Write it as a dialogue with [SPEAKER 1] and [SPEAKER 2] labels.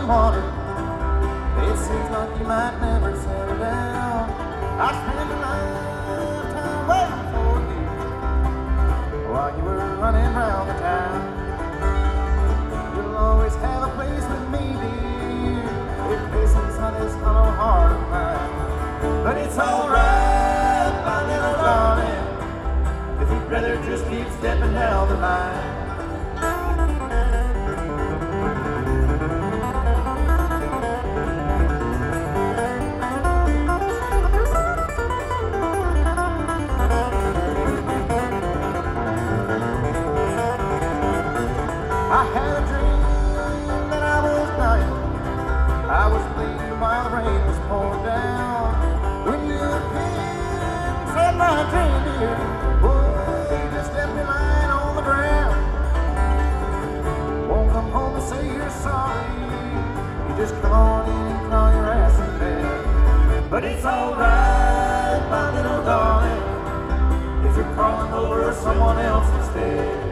[SPEAKER 1] running water. It seems like you might never settle down. I spent a lifetime waiting for you while you were running round the town. You'll always have a place with me, dear, if patience on this hollow heart of mine. But it's alright, my little darling, if you'd rather just keep stepping down the line. I had a dream that I was dying. I was bleeding while the rain was pouring down. When you appeared and said my dream, dear, boy, you just left me lying on the ground. Won't come home and say you're sorry. You just come on in and crawl your ass in bed. But it's alright, my little darling, if you're crawling over someone else instead.